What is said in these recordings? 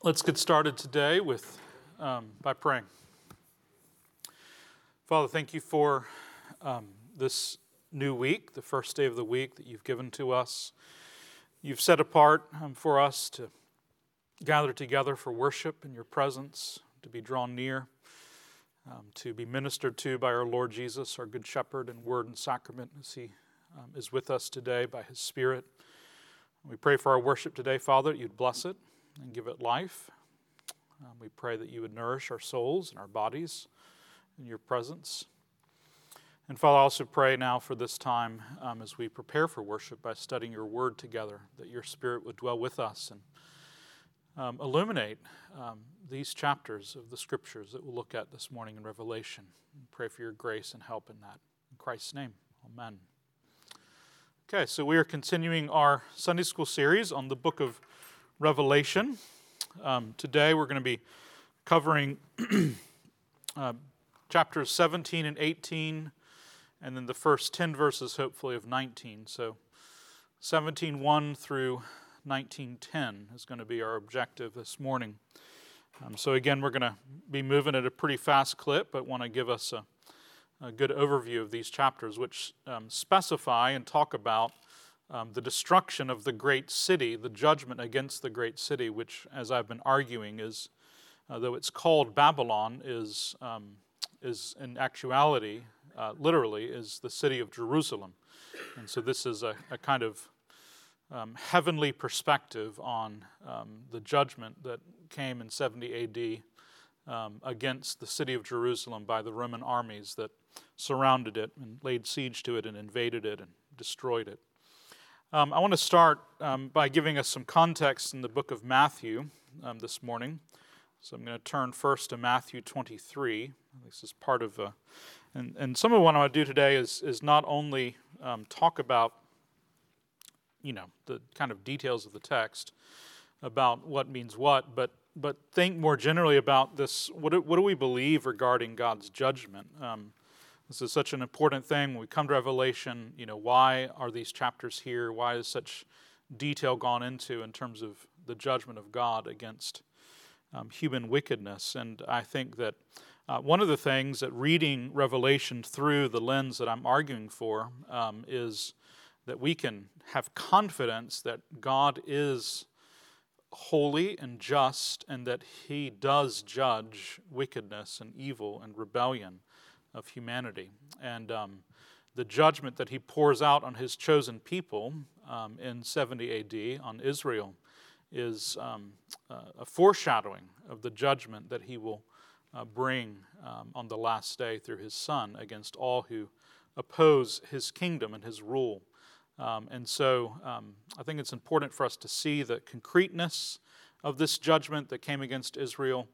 Let's get started today by praying. Father, thank you for this new week, the first day of the week that you've given to us. You've set apart for us to gather together for worship in your presence, to be drawn near, to be ministered to by our Lord Jesus, our Good Shepherd, in word and sacrament as he is with us today by his Spirit. We pray for our worship today, Father, that you'd bless it and give it life. We pray that you would nourish our souls and our bodies in your presence. And Father, I also pray now for this time as we prepare for worship by studying your word together, that your Spirit would dwell with us and illuminate these chapters of the Scriptures that we'll look at this morning in Revelation. And pray for your grace and help in that. In Christ's name, amen. Okay, so we are continuing our Sunday school series on the book of Revelation. Today we're going to be covering chapters 17 and 18, and then the first 10 verses, hopefully, of 19. So 17:1 through 19:10 is going to be our objective this morning. So again, we're going to be moving at a pretty fast clip, but want to give us a good overview of these chapters, which specify and talk about the destruction of the great city, the judgment against the great city, which, as I've been arguing, is, though it's called Babylon, is in actuality, literally, is the city of Jerusalem. And so this is a kind of heavenly perspective on the judgment that came in 70 A.D. Against the city of Jerusalem by the Roman armies that surrounded it and laid siege to it and invaded it and destroyed it. I want to start by giving us some context in the book of Matthew this morning. So I'm going to turn first to Matthew 23. This is part of, and some of what I want to do today is not only talk about, the kind of details of the text, about what means what, but think more generally about this. What do we believe regarding God's judgment? This is such an important thing. When we come to Revelation, why are these chapters here? Why is such detail gone into in terms of the judgment of God against human wickedness? And I think that one of the things that reading Revelation through the lens that I'm arguing for is that we can have confidence that God is holy and just, and that he does judge wickedness and evil and rebellion of humanity. And the judgment that he pours out on his chosen people in 70 A.D. on Israel is a foreshadowing of the judgment that he will bring on the last day through his Son against all who oppose his kingdom and his rule. And so I think it's important for us to see the concreteness of this judgment that came against Israel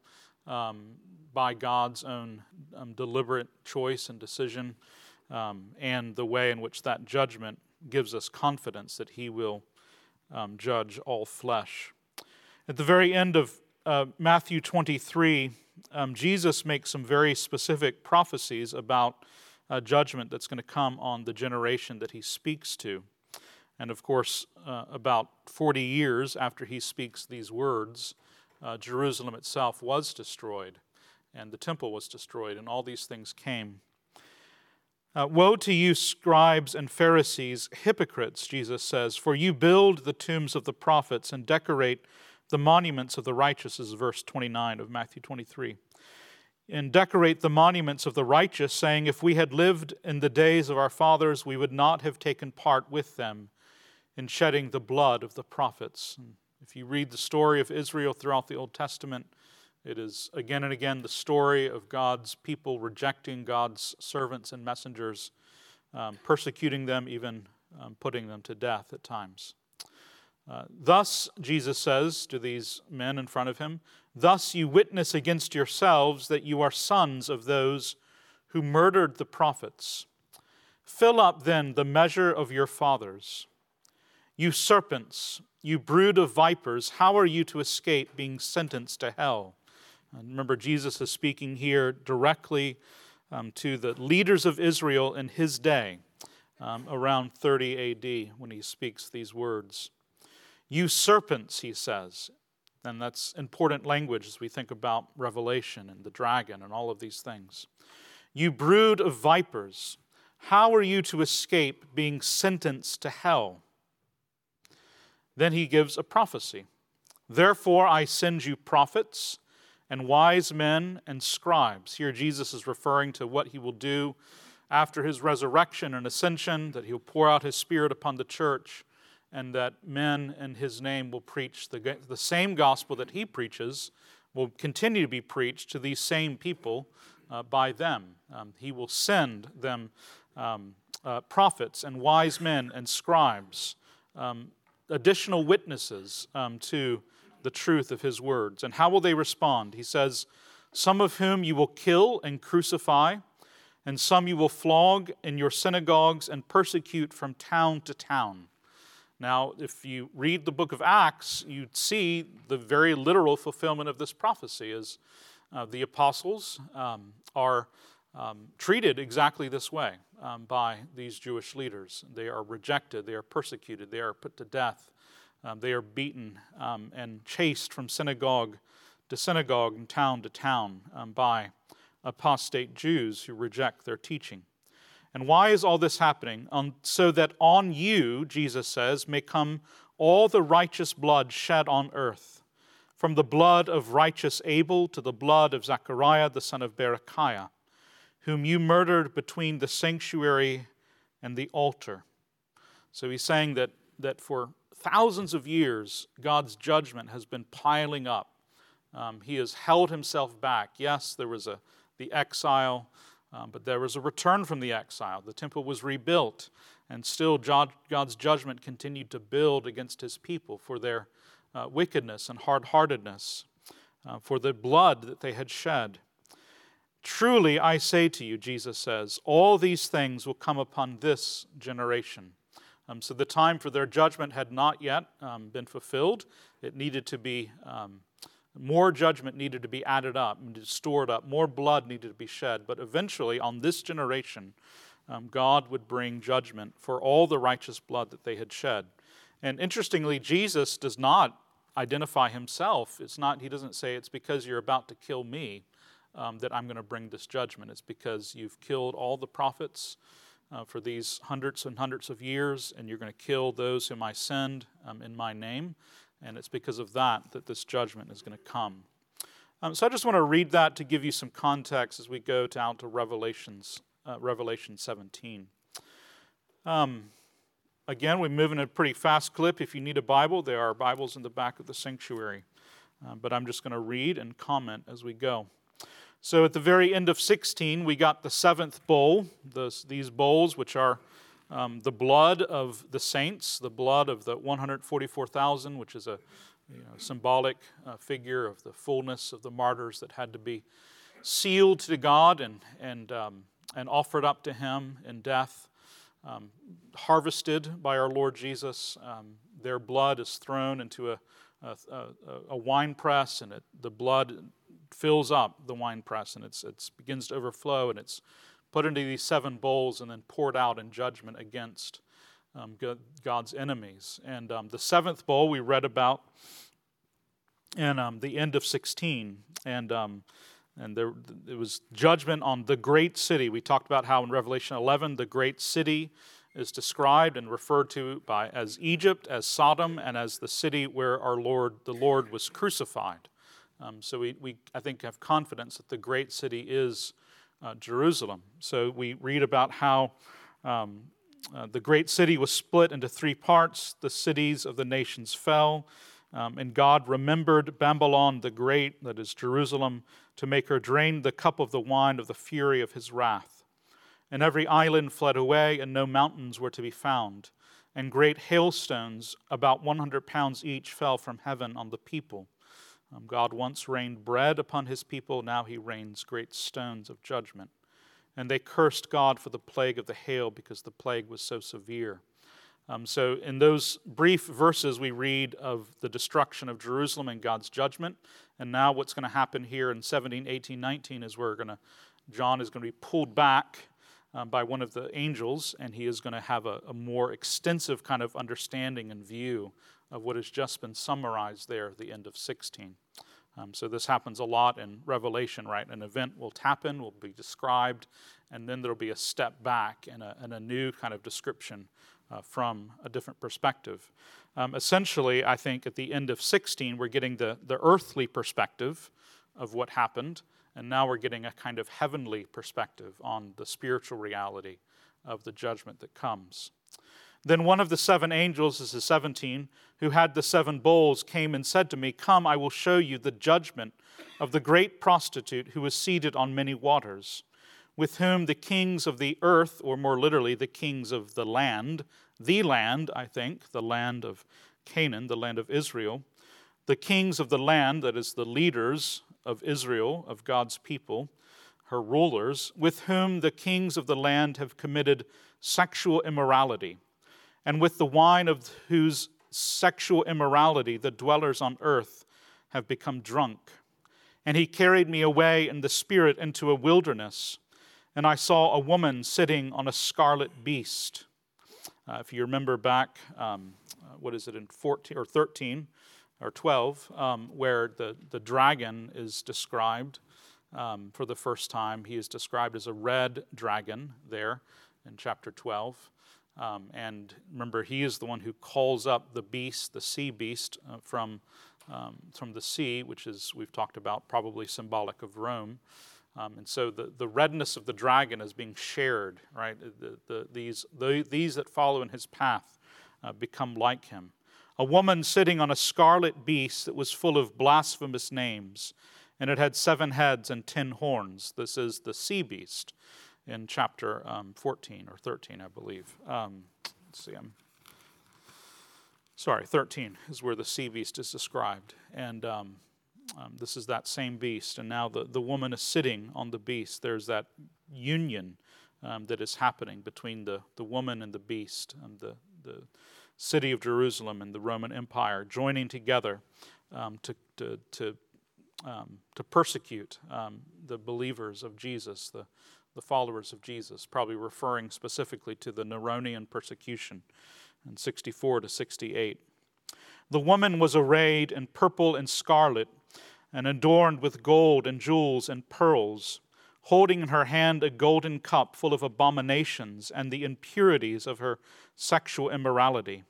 by God's own deliberate choice and decision, and the way in which that judgment gives us confidence that he will judge all flesh. At the very end of Matthew 23, Jesus makes some very specific prophecies about judgment that's going to come on the generation that he speaks to. And of course, about 40 years after he speaks these words, Jerusalem itself was destroyed, and the temple was destroyed, and all these things came. Woe to you, scribes and Pharisees, hypocrites, Jesus says, for you build the tombs of the prophets and decorate the monuments of the righteous, is verse 29 of Matthew 23. And decorate the monuments of the righteous, saying, if we had lived in the days of our fathers, we would not have taken part with them in shedding the blood of the prophets. And if you read the story of Israel throughout the Old Testament, it is again and again the story of God's people rejecting God's servants and messengers, persecuting them, even putting them to death at times. Thus, Jesus says to these men in front of him, thus you witness against yourselves that you are sons of those who murdered the prophets. Fill up then the measure of your fathers. You serpents, you brood of vipers, how are you to escape being sentenced to hell? And remember, Jesus is speaking here directly to the leaders of Israel in his day, around 30 A.D. when he speaks these words. You serpents, he says, And that's important language as we think about Revelation and the dragon and all of these things. You brood of vipers, how are you to escape being sentenced to hell? Then he gives a prophecy. Therefore I send you prophets and wise men and scribes. Here Jesus is referring to what he will do after his resurrection and ascension, that he'll pour out his Spirit upon the church, and that men in his name will preach the same gospel that he preaches, will continue to be preached to these same people by them. He will send them prophets and wise men and scribes, additional witnesses to the truth of his words. And how will they respond? He says, some of whom you will kill and crucify, and some you will flog in your synagogues and persecute from town to town. Now, if you read the book of Acts, you'd see the very literal fulfillment of this prophecy as the apostles are treated exactly this way by these Jewish leaders. They are rejected, they are persecuted, they are put to death, they are beaten and chased from synagogue to synagogue and town to town by apostate Jews who reject their teaching. And why is all this happening? So that on you, Jesus says, may come all the righteous blood shed on earth, from the blood of righteous Abel to the blood of Zechariah the son of Berechiah, whom you murdered between the sanctuary and the altar. So he's saying that for thousands of years, God's judgment has been piling up. He has held himself back. Yes, there was the exile, but there was a return from the exile. The temple was rebuilt, and still God's judgment continued to build against his people for their wickedness and hard-heartedness, for the blood that they had shed. Truly, I say to you, Jesus says, all these things will come upon this generation. So the time for their judgment had not yet been fulfilled. It needed to be more judgment needed to be added up and stored up. More blood needed to be shed. But eventually, on this generation, God would bring judgment for all the righteous blood that they had shed. And interestingly, Jesus does not identify himself. He doesn't say, it's because you're about to kill me that I'm going to bring this judgment. It's because you've killed all the prophets for these hundreds and hundreds of years, and you're going to kill those whom I send in my name. And it's because of that this judgment is going to come. So I just want to read that to give you some context as we go down to Revelation 17. Again, we move in a pretty fast clip. If you need a Bible, there are Bibles in the back of the sanctuary. But I'm just going to read and comment as we go. So at the very end of 16, we got the seventh bowl, these bowls which are the blood of the saints, the blood of the 144,000, which is a symbolic figure of the fullness of the martyrs that had to be sealed to God and offered up to him in death, harvested by our Lord Jesus. Their blood is thrown into a wine press, and the blood fills up the wine press, and it begins to overflow, and it's put into these seven bowls and then poured out in judgment against God's enemies. And the seventh bowl we read about in the end of 16. And it was judgment on the great city. We talked about how in Revelation 11 the great city is described and referred to as Egypt, as Sodom, and as the city where the Lord was crucified. So we I think have confidence that the great city is Jerusalem. So we read about how the great city was split into three parts. The cities of the nations fell, and God remembered Babylon the Great, that is Jerusalem, to make her drain the cup of the wine of the fury of his wrath. And every island fled away, and no mountains were to be found. And great hailstones, about 100 pounds each, fell from heaven on the people. God once rained bread upon his people, now he rains great stones of judgment. And they cursed God for the plague of the hail, because the plague was so severe. So in those brief verses we read of the destruction of Jerusalem and God's judgment. And now what's going to happen here in 17, 18, 19 is John is going to be pulled back by one of the angels, and he is going to have a more extensive kind of understanding and view of what has just been summarized there at the end of 16. So this happens a lot in Revelation, right? An event will happen, will be described, and then there'll be a step back and a new kind of description from a different perspective. Essentially, I think at the end of 16, we're getting the earthly perspective of what happened, and now we're getting a kind of heavenly perspective on the spiritual reality of the judgment that comes. Then one of the seven angels, this is 17, who had the seven bowls, came and said to me, "Come, I will show you the judgment of the great prostitute who is seated on many waters, with whom the kings of the earth," or more literally, the kings of the land, I think, the land of Canaan, the land of Israel, the kings of the land, that is the leaders of Israel, of God's people, her rulers, with whom the kings of the land have committed sexual immorality, and with the wine of whose sexual immorality the dwellers on earth have become drunk. And he carried me away in the spirit into a wilderness, and I saw a woman sitting on a scarlet beast. If you remember back, in 14 or 13 or 12, where the dragon is described for the first time. He is described as a red dragon there in chapter 12. And remember, he is the one who calls up the beast, the sea beast, from the sea, which is, we've talked about, probably symbolic of Rome. And so the redness of the dragon is being shared, right? These that follow in his path become like him. A woman sitting on a scarlet beast that was full of blasphemous names, and it had 7 heads and 10 horns. This is the sea beast in chapter 14 or 13, I believe. 13 is where the sea beast is described. And this is that same beast. And now the woman is sitting on the beast. There's that union that is happening between the woman and the beast, and the city of Jerusalem and the Roman Empire joining together to persecute the believers of Jesus, the followers of Jesus, probably referring specifically to the Neronian persecution in 64 to 68. The woman was arrayed in purple and scarlet and adorned with gold and jewels and pearls, holding in her hand a golden cup full of abominations and the impurities of her sexual immorality.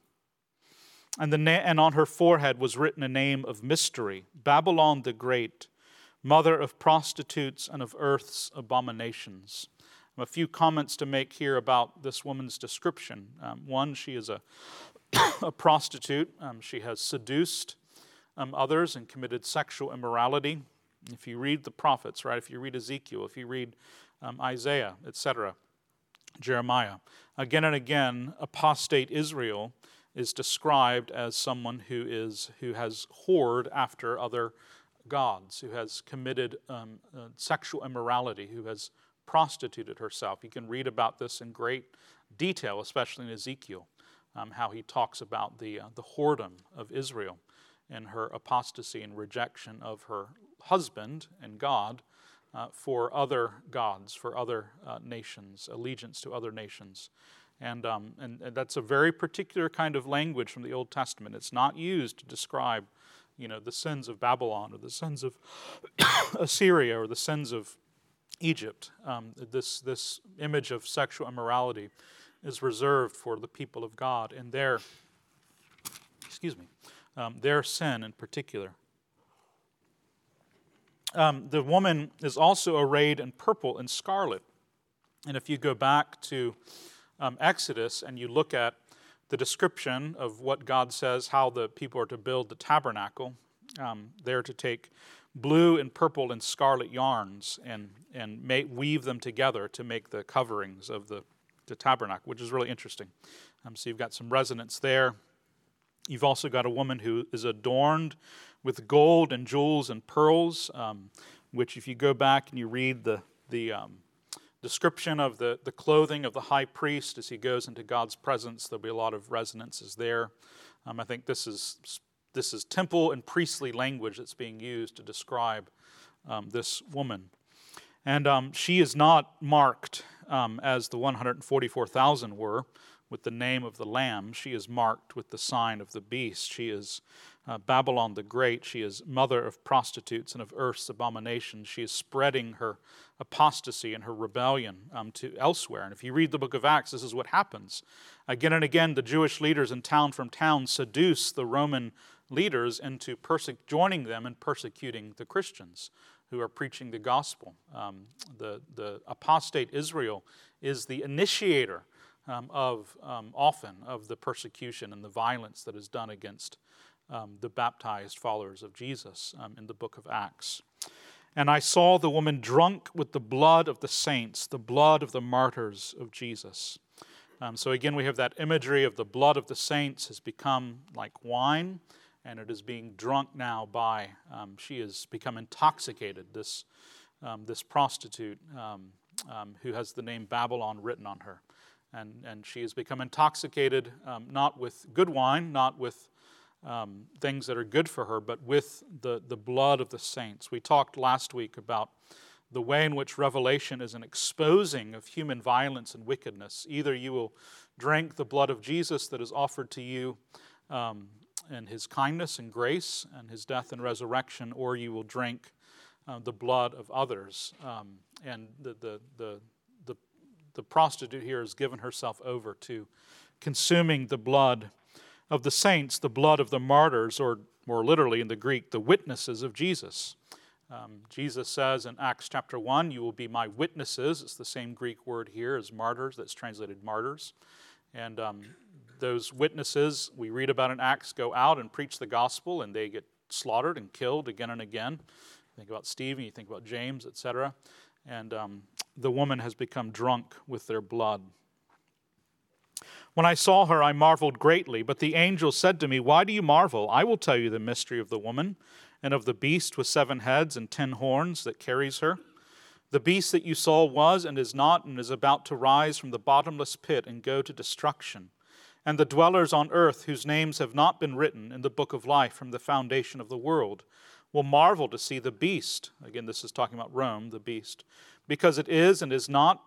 And on her forehead was written a name of mystery, Babylon the Great, mother of prostitutes and of earth's abominations. A few comments to make here about this woman's description. One, she is a prostitute. She has seduced others and committed sexual immorality. If you read the prophets, right? If you read Ezekiel, if you read Isaiah, etc., Jeremiah, again and again, apostate Israel is described as someone who has whored after other gods, who has committed sexual immorality, who has prostituted herself. You can read about this in great detail, especially in Ezekiel, how he talks about the whoredom of Israel and her apostasy and rejection of her husband and God for other gods, for other nations, allegiance to other nations. And that's a very particular kind of language from the Old Testament. It's not used to describe, the sins of Babylon or the sins of Assyria or the sins of Egypt. This image of sexual immorality is reserved for the people of God and their sin in particular. The woman is also arrayed in purple and scarlet. And if you go back to Exodus and you look at the description of what God says, how the people are to build the tabernacle, they're to take blue and purple and scarlet yarns and weave them together to make the coverings of the tabernacle, which is really interesting. So you've got some resonance there. You've also got a woman who is adorned with gold and jewels and pearls, which if you go back and you read the description of the clothing of the high priest as he goes into God's presence, there'll be a lot of resonances there. I think this is temple and priestly language that's being used to describe this woman. And she is not marked as the 144,000 were with the name of the Lamb. She is marked with the sign of the beast. She is Babylon the Great. She is mother of prostitutes and of earth's abominations. She is spreading her apostasy and her rebellion to elsewhere. And if you read the book of Acts, this is what happens. Again and again, the Jewish leaders in town from town seduce the Roman leaders into joining them in persecuting the Christians who are preaching the gospel. The apostate Israel is the initiator often of the persecution and the violence that is done against the baptized followers of Jesus in the book of Acts. And I saw the woman drunk with the blood of the saints, the blood of the martyrs of Jesus. So again, we have that imagery of the blood of the saints has become like wine, and it is being drunk now by, she has become intoxicated, this prostitute who has the name Babylon written on her. And she has become intoxicated, not with good wine, not with things that are good for her, but with the blood of the saints. We talked last week about the way in which Revelation is an exposing of human violence and wickedness. Either you will drink the blood of Jesus that is offered to you and his kindness and grace and his death and resurrection, or you will drink the blood of others. And the prostitute here has given herself over to consuming the blood of the saints, the blood of the martyrs, or more literally in the Greek, the witnesses of Jesus. Jesus says in Acts chapter 1, you will be my witnesses. It's the same Greek word here as martyrs, that's translated martyrs. And those witnesses we read about in Acts go out and preach the gospel, and they get slaughtered and killed again and again. You think about Stephen, you think about James, etc. And the woman has become drunk with their blood. When I saw her, I marveled greatly, but the angel said to me, why do you marvel? I will tell you the mystery of the woman and of the beast with 7 heads and 10 horns that carries her. The beast that you saw was and is not and is about to rise from the bottomless pit and go to destruction. And the dwellers on earth whose names have not been written in the book of life from the foundation of the world will marvel to see the beast. Again, this is talking about Rome, the beast. Because it was and is not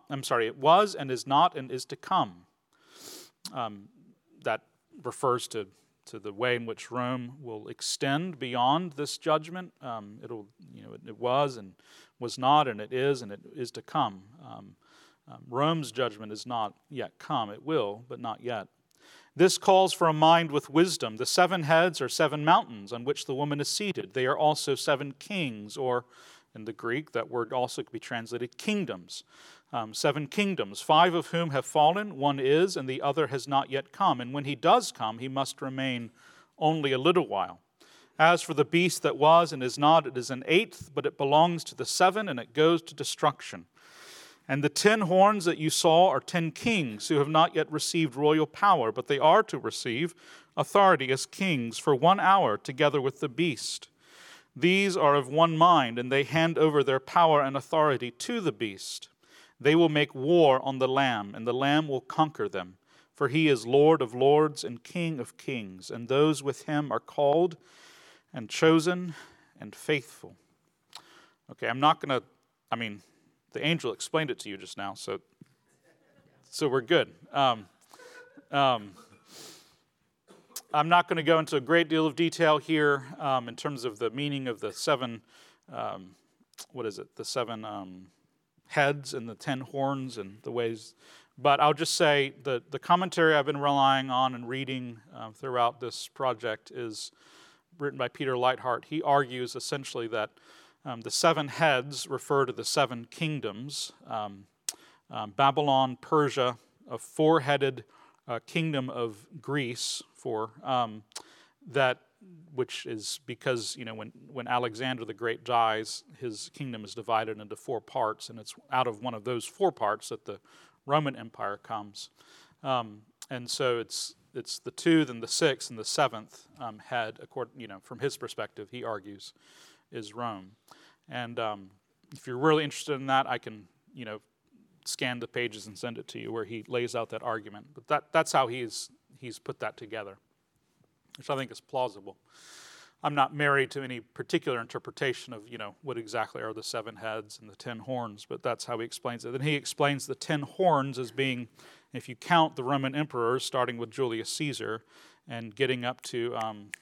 and is to come. That refers to the way in which Rome will extend beyond this judgment. It was and was not, and it is to come. Rome's judgment is not yet come. It will, but not yet. This calls for a mind with wisdom. The 7 heads are 7 mountains on which the woman is seated. They are also 7 kings, or in the Greek, that word also could be translated kingdoms. 7 kingdoms, 5 of whom have fallen, 1 is, and the other has not yet come. And when he does come, he must remain only a little while. As for the beast that was and is not, it is an 8th, but it belongs to the 7, and it goes to destruction. And the 10 horns that you saw are 10 kings who have not yet received royal power, but they are to receive authority as kings for 1 hour together with the beast. These are of one mind, and they hand over their power and authority to the beast. They will make war on the Lamb, and the Lamb will conquer them. For he is Lord of lords and King of kings, and those with him are called and chosen and faithful. Okay, the angel explained it to you just now, so we're good. I'm not going to go into a great deal of detail here in terms of the meaning of the 7, the 7 heads and the 10 horns and the ways. But I'll just say the commentary I've been relying on and reading throughout this project is written by Peter Leithart. He argues essentially that the 7 heads refer to the 7 kingdoms. Babylon, Persia, a 4-headed kingdom of Greece, which is because when Alexander the Great dies, his kingdom is divided into 4 parts, and it's out of one of those 4 parts that the Roman Empire comes. And so it's the 2, then the 6th, and the 7th head, from his perspective, he argues, is Rome. And if you're really interested in that, I can, scan the pages and send it to you where he lays out that argument. But that's how he's put that together, which I think is plausible. I'm not married to any particular interpretation of, what exactly are the 7 heads and the 10 horns, but that's how he explains it. And he explains the 10 horns as being If you count the Roman emperors, starting with Julius Caesar and getting up to,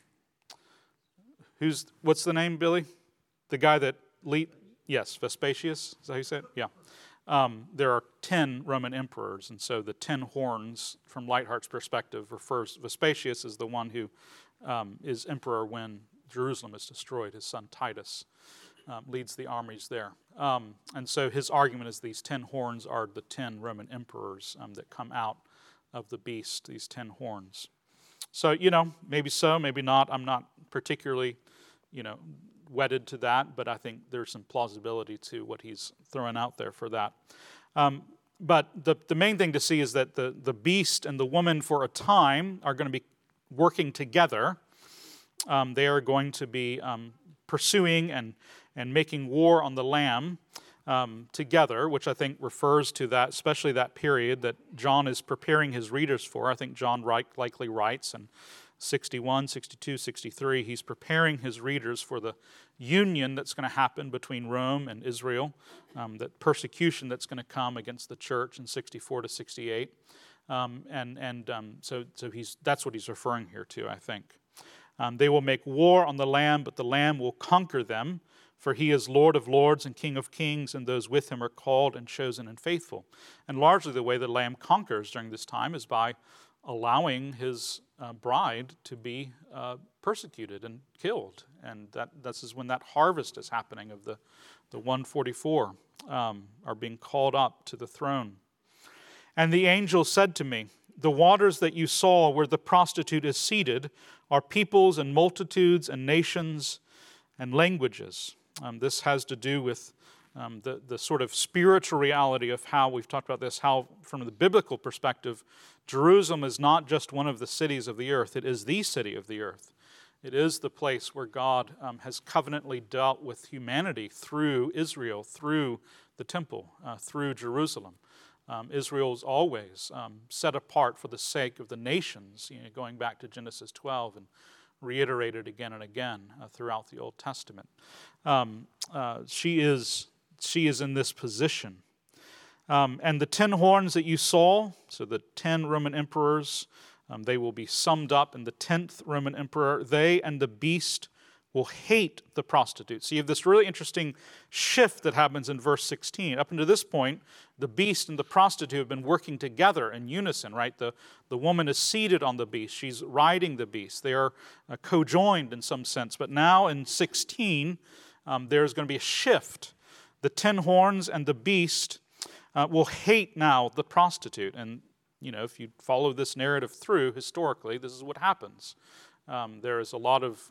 what's the name, Billy? The guy that yes, Vespasius, is that how you say it? Yeah. There are 10 Roman emperors, and so the 10 horns, from Lightheart's perspective, Vespasius is the one who is emperor when Jerusalem is destroyed. His son Titus leads the armies there. And so his argument is these 10 horns are the 10 Roman emperors that come out of the beast, these 10 horns. So, maybe so, maybe not. I'm not particularly, wedded to that, but I think there's some plausibility to what he's throwing out there for that. But the main thing to see is that the beast and the woman for a time are going to be working together. They are going to be pursuing and making war on the Lamb together, which I think refers to that, especially that period that John is preparing his readers for. I think John likely writes in 61, 62, 63, he's preparing his readers for the union that's going to happen between Rome and Israel, that persecution that's going to come against the church in 64 to 68. So that's what he's referring here to, I think. They will make war on the Lamb, but the Lamb will conquer them, for he is Lord of lords and King of kings, and those with him are called and chosen and faithful. And largely the way the Lamb conquers during this time is by allowing his bride to be persecuted and killed. And this is when that harvest is happening of the 144 are being called up to the throne. And the angel said to me, the waters that you saw where the prostitute is seated are peoples and multitudes and nations and languages. This has to do with the sort of spiritual reality of how, we've talked about this, how from the biblical perspective, Jerusalem is not just one of the cities of the earth, it is the city of the earth. It is the place where God has covenantly dealt with humanity through Israel, through the temple, through Jerusalem. Israel is always set apart for the sake of the nations, going back to Genesis 12 and reiterated again and again throughout the Old Testament. She is in this position. And the 10 horns that you saw, so the 10 Roman emperors, they will be summed up in the 10th Roman emperor. They and the beast will hate the prostitute. So you have this really interesting shift that happens in verse 16. Up until this point, the beast and the prostitute have been working together in unison, right? The woman is seated on the beast. She's riding the beast. They are co-joined in some sense. But now in 16, there's going to be a shift. The 10 horns and the beast will hate now the prostitute. And, if you follow this narrative through, historically, this is what happens. There is a lot of,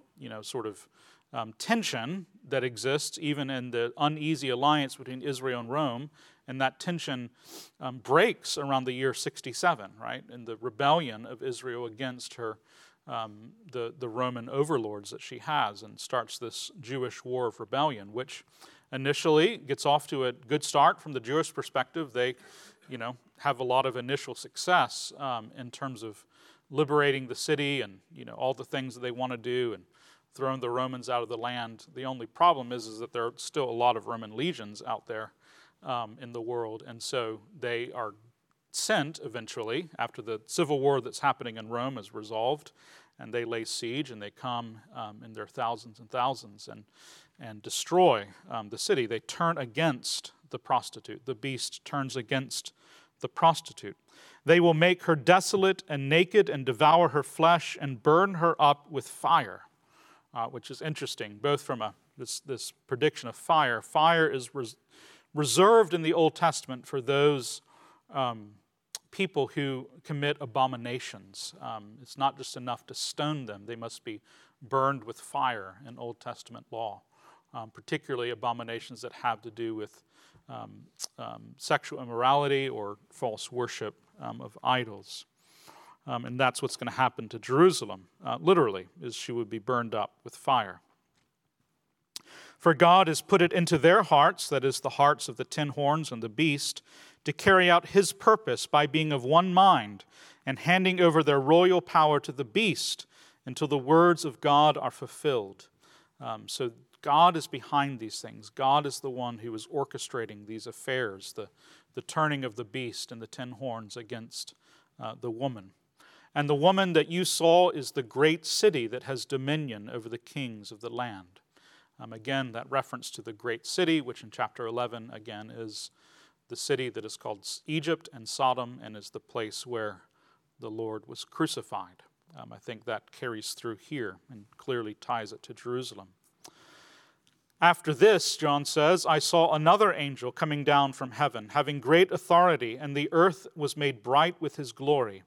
tension that exists even in the uneasy alliance between Israel and Rome, and that tension breaks around the year 67, right, in the rebellion of Israel against her, the Roman overlords that she has, and starts this Jewish war of rebellion, which initially gets off to a good start from the Jewish perspective. They, have a lot of initial success in terms of liberating the city and all the things that they want to do and throwing the Romans out of the land. The only problem is that there are still a lot of Roman legions out there in the world, and so they are sent eventually after the civil war that's happening in Rome is resolved, and they lay siege and they come in their thousands and thousands and destroy the city. They turn against the prostitute. The beast turns against the prostitute. They will make her desolate and naked and devour her flesh and burn her up with fire, which is interesting, both from this prediction of fire. Fire is reserved in the Old Testament for those people who commit abominations. It's not just enough to stone them. They must be burned with fire in Old Testament law, particularly abominations that have to do with sexual immorality or false worship of idols. And that's what's going to happen to Jerusalem, literally, is she would be burned up with fire. For God has put it into their hearts, that is, the hearts of the 10 horns and the beast, to carry out his purpose by being of one mind and handing over their royal power to the beast until the words of God are fulfilled. So God is behind these things. God is the one who is orchestrating these affairs, the turning of the beast and the 10 horns against the woman. And the woman that you saw is the great city that has dominion over the kings of the land. Again, that reference to the great city, which in chapter 11, again, is the city that is called Egypt and Sodom and is the place where the Lord was crucified. I think that carries through here and clearly ties it to Jerusalem. After this, John says, I saw another angel coming down from heaven, having great authority, and the earth was made bright with his glory.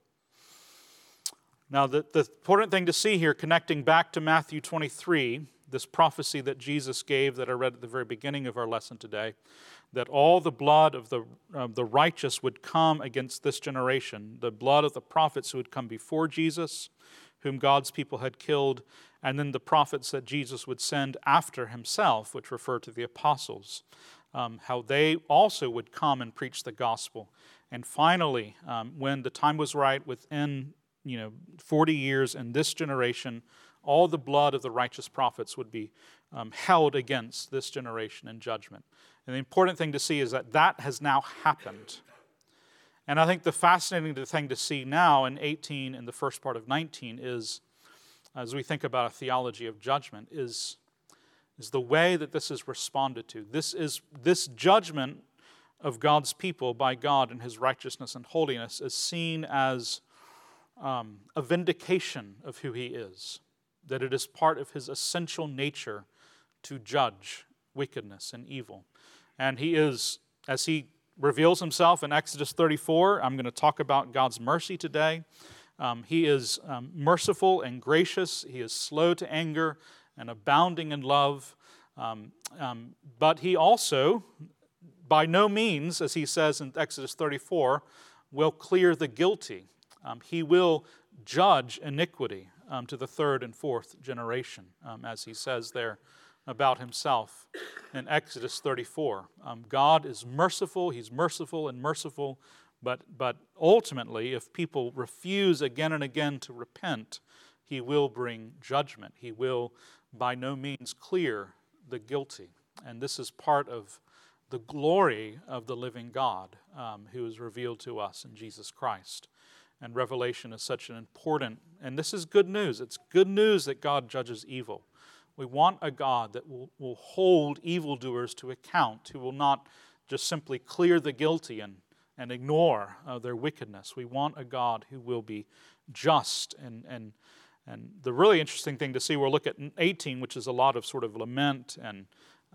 Now, the important thing to see here, connecting back to Matthew 23, this prophecy that Jesus gave that I read at the very beginning of our lesson today, that all the blood of the righteous would come against this generation, the blood of the prophets who had come before Jesus, whom God's people had killed, and then the prophets that Jesus would send after himself, which refer to the apostles, how they also would come and preach the gospel. And finally, when the time was right, within 40 years in this generation, all the blood of the righteous prophets would be held against this generation in judgment. And the important thing to see is that that has now happened. And I think the fascinating thing to see now in 18 and the first part of 19 is, as we think about a theology of judgment, is the way that this is responded to. This judgment of God's people by God and his righteousness and holiness is seen as a vindication of who he is, that it is part of his essential nature to judge wickedness and evil. And he is, as he reveals himself in Exodus 34, I'm going to talk about God's mercy today. He is merciful and gracious. He is slow to anger and abounding in love. But he also, by no means, as he says in Exodus 34, will clear the guilty. He will judge iniquity to the third and fourth generation, as he says there about himself in Exodus 34. God is merciful, he's merciful and merciful, but ultimately, if people refuse again and again to repent, he will bring judgment. He will by no means clear the guilty. And this is part of the glory of the living God who is revealed to us in Jesus Christ. And Revelation is such an important, and this is good news. It's good news that God judges evil. We want a God that will hold evildoers to account, who will not just simply clear the guilty and ignore their wickedness. We want a God who will be just. And the really interesting thing to see, we'll look at 18, which is a lot of sort of lament and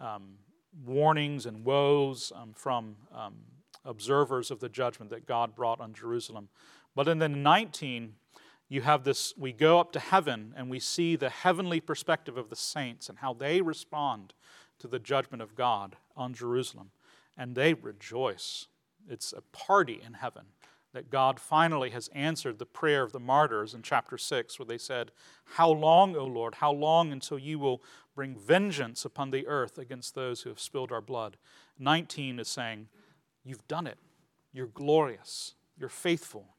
warnings and woes from observers of the judgment that God brought on Jerusalem. But in the 19, you have this, we go up to heaven and we see the heavenly perspective of the saints and how they respond to the judgment of God on Jerusalem. And they rejoice. It's a party in heaven that God finally has answered the prayer of the martyrs in chapter 6, where they said, "How long, O Lord, how long until you will bring vengeance upon the earth against those who have spilled our blood?" 19 is saying, you've done it. You're glorious. You're faithful.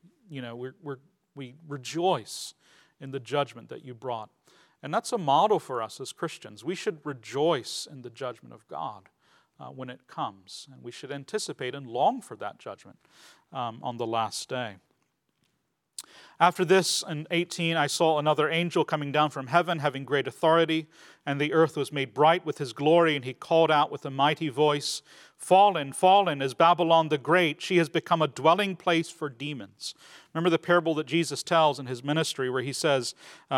We rejoice in the judgment that you brought. And that's a model for us as Christians. We should rejoice in the judgment of God when it comes. And we should anticipate and long for that judgment on the last day. After this, in 18, I saw another angel coming down from heaven, having great authority, and the earth was made bright with his glory, and he called out with a mighty voice, "Fallen, fallen is Babylon the Great. She has become a dwelling place for demons." Remember the parable that Jesus tells in his ministry where he says,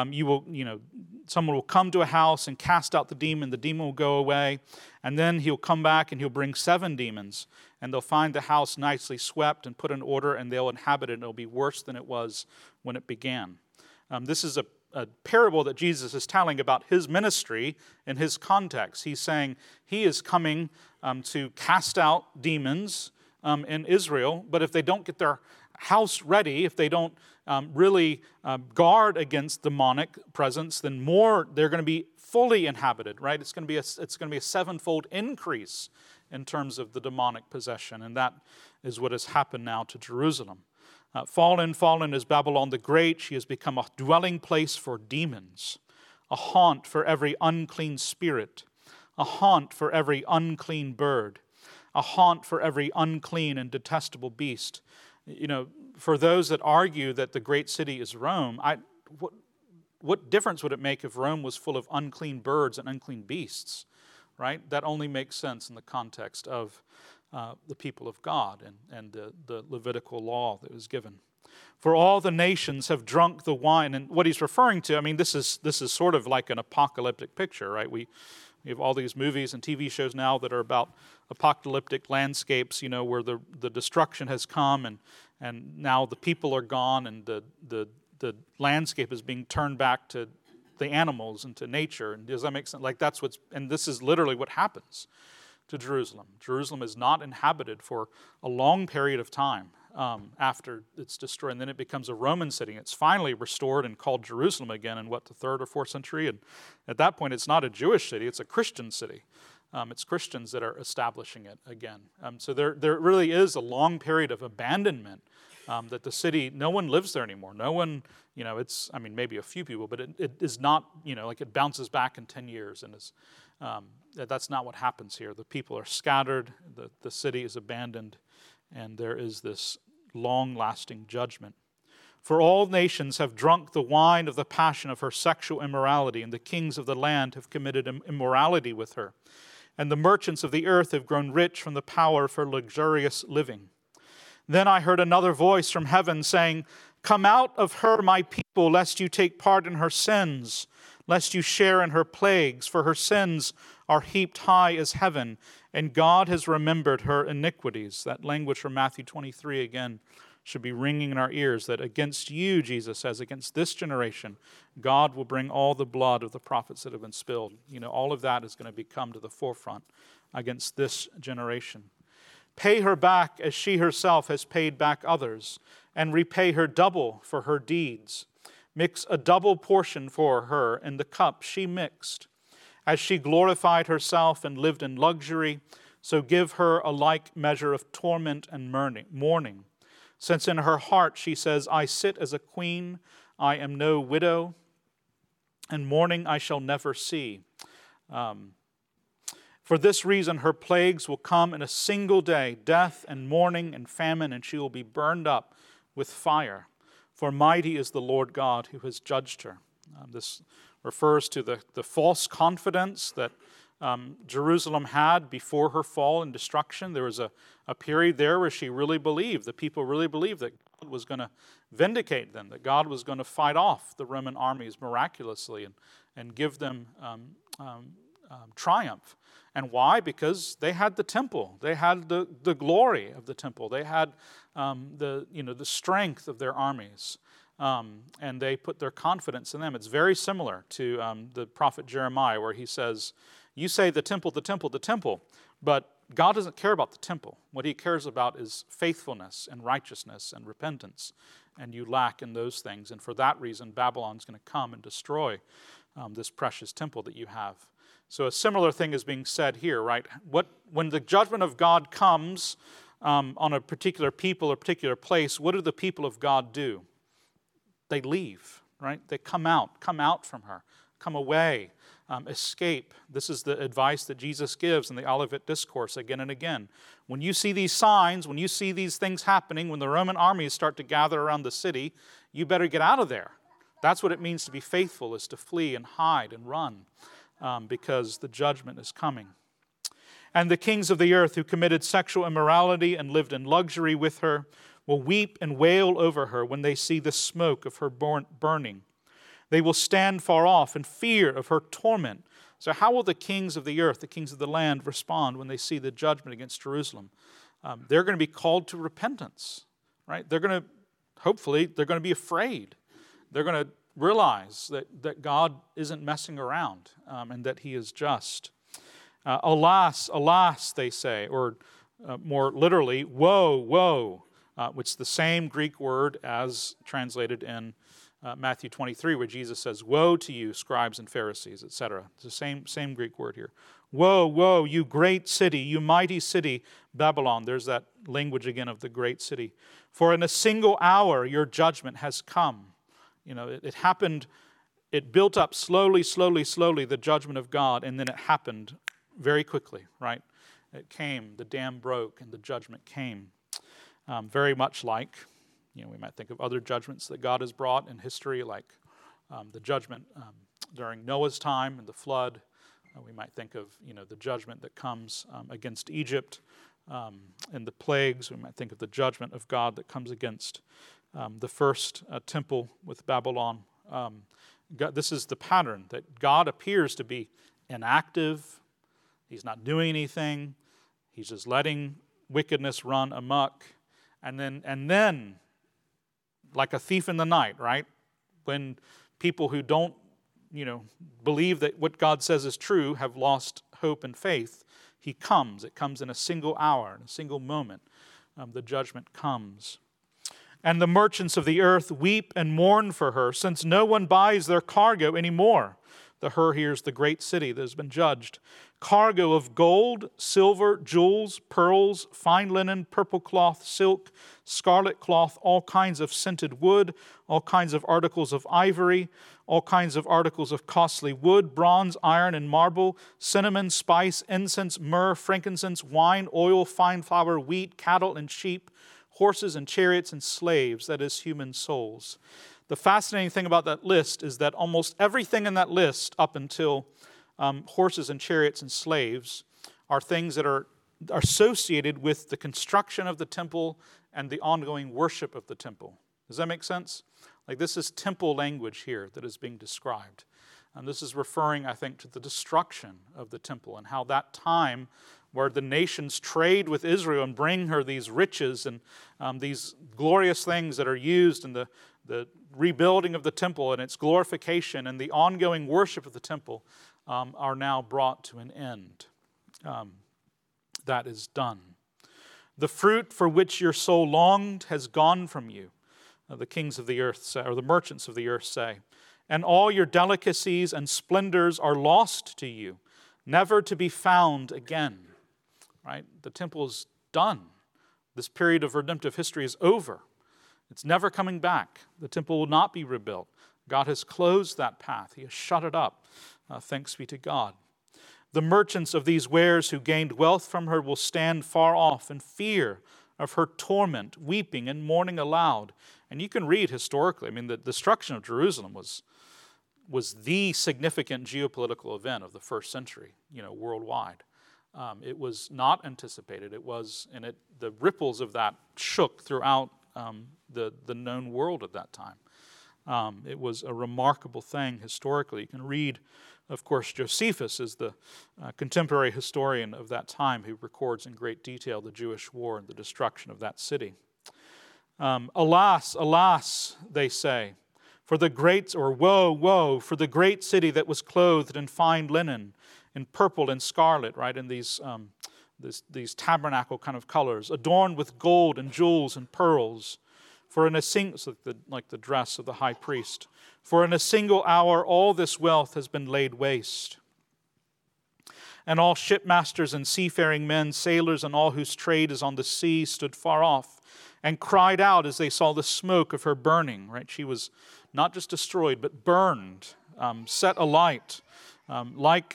someone will come to a house and cast out the demon will go away, and then he'll come back and he'll bring 7 demons, and they'll find the house nicely swept and put in order, and they'll inhabit it, and it'll be worse than it was when it began. This is a parable that Jesus is telling about his ministry in his context. He's saying he is coming to cast out demons in Israel, but if they don't get their house ready, if they don't really guard against demonic presence, then they're going to be fully inhabited, right? It's going to be a 7-fold increase in terms of the demonic possession, and that is what has happened now to Jerusalem. Fallen, fallen is Babylon the Great. She has become a dwelling place for demons, a haunt for every unclean spirit, a haunt for every unclean bird, a haunt for every unclean and detestable beast. You know, for those that argue that the great city is Rome, what difference would it make if Rome was full of unclean birds and unclean beasts, right? That only makes sense in the context of the people of God and the Levitical law that was given. For all the nations have drunk the wine. And what he's referring to, I mean, this is sort of like an apocalyptic picture, right? We have all these movies and TV shows now that are about apocalyptic landscapes, you know, where the destruction has come and now the people are gone and the landscape is being turned back to the animals and to nature. And does that make sense? Like and this is literally what happens to Jerusalem. Jerusalem is not inhabited for a long period of time after it's destroyed, and then it becomes a Roman city. It's finally restored and called Jerusalem again in the 3rd or 4th century, and at that point it's not a Jewish city, it's a Christian city. It's Christians that are establishing it again. So there really is a long period of abandonment that the city, no one lives there anymore. No one, you know, maybe a few people, but it is not, you know, like it bounces back in 10 years and is, that's not what happens here. The people are scattered, the city is abandoned, and there is this long-lasting judgment. For all nations have drunk the wine of the passion of her sexual immorality, and the kings of the land have committed immorality with her. And the merchants of the earth have grown rich from the power of her luxurious living. Then I heard another voice from heaven saying, "Come out of her, my people, lest you take part in her sins, lest you share in her plagues, for her sins are heaped high as heaven, and God has remembered her iniquities." That language from Matthew 23 again should be ringing in our ears, that against you, Jesus says, against this generation, God will bring all the blood of the prophets that have been spilled. You know, all of that is going to come to the forefront against this generation. Pay her back as she herself has paid back others, and repay her double for her deeds. Mix a double portion for her in the cup she mixed. As she glorified herself and lived in luxury, so give her a like measure of torment and mourning. Since in her heart she says, "I sit as a queen, I am no widow, and mourning I shall never see." For this reason her plagues will come in a single day, death and mourning and famine, and she will be burned up with fire. For mighty is the Lord God who has judged her. This refers to the false confidence that Jerusalem had before her fall and destruction. There was a period there where she really believed, the people really believed that God was going to vindicate them, that God was going to fight off the Roman armies miraculously and give them triumph. And why? Because they had the temple. They had the glory of the temple. They had the strength of their armies. And they put their confidence in them. It's very similar to the prophet Jeremiah, where he says, "You say the temple, the temple, the temple," but God doesn't care about the temple. What he cares about is faithfulness and righteousness and repentance, and you lack in those things. And for that reason, Babylon's going to come and destroy this precious temple that you have. So a similar thing is being said here, right? When the judgment of God comes on a particular people or particular place, what do the people of God do? They leave, right? They come out from her, come away, escape. This is the advice that Jesus gives in the Olivet Discourse again and again. When you see these signs, when you see these things happening, when the Roman armies start to gather around the city, you better get out of there. That's what it means to be faithful, is to flee and hide and run, because the judgment is coming. And the kings of the earth who committed sexual immorality and lived in luxury with her will weep and wail over her when they see the smoke of her burning. They will stand far off in fear of her torment. So how will the kings of the earth, the kings of the land, respond when they see the judgment against Jerusalem? They're going to be called to repentance, right? Hopefully, they're going to be afraid. They're going to realize that God isn't messing around and that he is just. Alas, alas, they say, or more literally, woe, woe, which is the same Greek word as translated in Matthew 23, where Jesus says, "Woe to you, scribes and Pharisees," etc. It's the same Greek word here. Woe, woe, you great city, you mighty city, Babylon. There's that language again of the great city. For in a single hour your judgment has come. You know, it happened, it built up slowly, the judgment of God, and then it happened very quickly, right? It came, the dam broke, and the judgment came. Very much like, we might think of other judgments that God has brought in history, like the judgment during Noah's time and the flood. We might think of, the judgment that comes against Egypt and the plagues. We might think of the judgment of God that comes against the first temple with Babylon. This is the pattern, that God appears to be inactive. He's not doing anything. He's just letting wickedness run amok. And then, like a thief in the night, right? When people who don't, believe that what God says is true have lost hope and faith, he comes. It comes in a single hour, in a single moment. The judgment comes. And the merchants of the earth weep and mourn for her, since no one buys their cargo anymore. The her here is the great city that has been judged. Cargo of gold, silver, jewels, pearls, fine linen, purple cloth, silk, scarlet cloth, all kinds of scented wood, all kinds of articles of ivory, all kinds of articles of costly wood, bronze, iron, and marble, cinnamon, spice, incense, myrrh, frankincense, wine, oil, fine flour, wheat, cattle, and sheep, horses and chariots and slaves, that is, human souls. The fascinating thing about that list is that almost everything in that list, up until horses and chariots and slaves, are things that are associated with the construction of the temple and the ongoing worship of the temple. Does that make sense? Like, this is temple language here that is being described. And this is referring, I think, to the destruction of the temple and how that time where the nations trade with Israel and bring her these riches and these glorious things that are used in the rebuilding of the temple and its glorification and the ongoing worship of the temple are now brought to an end. That is done. The fruit for which your soul longed has gone from you, the kings of the earth say, or the merchants of the earth say, and all your delicacies and splendors are lost to you, never to be found again. Right? The temple is done. This period of redemptive history is over. It's never coming back. The temple will not be rebuilt. God has closed that path. He has shut it up. Thanks be to God. The merchants of these wares who gained wealth from her will stand far off in fear of her torment, weeping and mourning aloud. And you can read historically, the destruction of Jerusalem was the significant geopolitical event of the first century, worldwide. It was not anticipated. The ripples of that shook throughout the known world at that time. It was a remarkable thing historically. You can read, of course, Josephus is the contemporary historian of that time who records in great detail the Jewish war and the destruction of that city. Alas, alas, they say, for the great, or woe, woe, for the great city that was clothed in fine linen, in purple and scarlet, right, in these tabernacle kind of colors, adorned with gold and jewels and pearls, for in a like the dress of the high priest, for in a single hour all this wealth has been laid waste. And all shipmasters and seafaring men, sailors, and all whose trade is on the sea stood far off and cried out as they saw the smoke of her burning. Right? She was not just destroyed, but burned, set alight, like